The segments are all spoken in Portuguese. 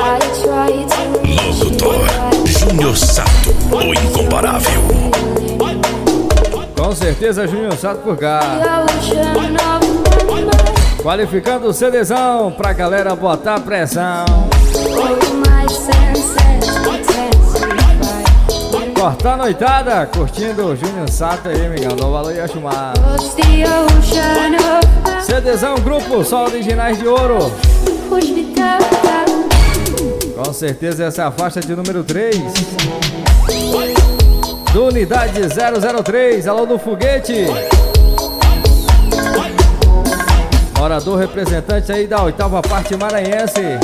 Locutor Júnior Sato, o incomparável. Com certeza Júnior Sato por cá. Qualificando o CDzão pra galera botar pressão. Cortar a noitada, curtindo o Júnior Sato aí, migão. No valor ia chamar. CDzão, grupo, só originais de ouro. Com certeza essa é a faixa de número 3 do Unidade 003. Alô do Foguete. Morador representante aí da 8ª parte maranhense.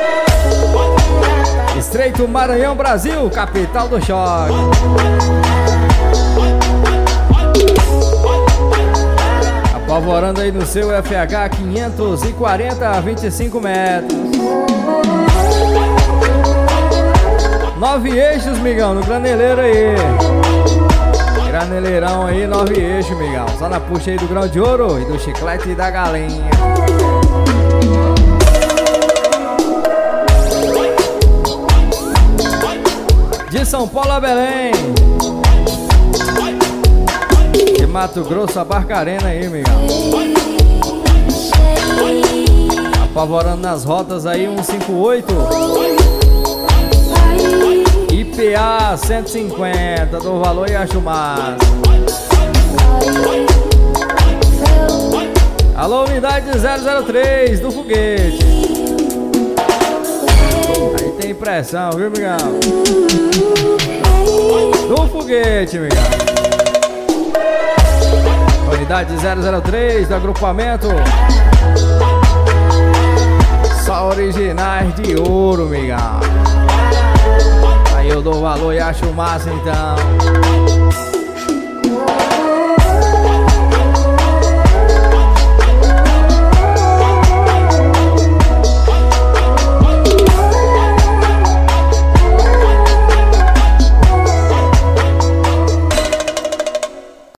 Estreito Maranhão, Brasil, capital do choque. Apavorando aí no seu FH 540 25 metros. 9 eixos, migão, no graneleiro aí. Graneleirão aí, 9 eixos, migão. Só na puxa aí do grão de ouro e do chiclete e da galinha. De São Paulo a Belém, de Mato Grosso a Barcarena aí, migão. Apavorando nas rotas aí, 158 IPA 150 do valor e acho massa. Alô, Unidade 003 do Foguete. Aí tem pressão, viu, migão? Do Foguete, migão. Unidade 003 do agrupamento. Só originais de ouro, migão. Aí eu dou valor e acho massa, então.